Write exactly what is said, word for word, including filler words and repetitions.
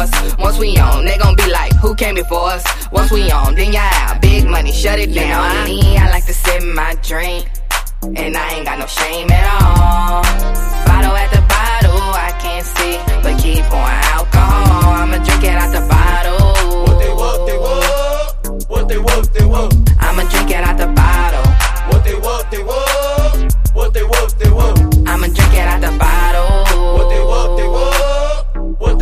us. Once we on, they gon' be like, who came before us? Once we on, then y'all out, big money, shut it down. You know me, I like to sip my drink, and I ain't got no shame at all. Bottle at the bottle, I can't see, but keep pouring out.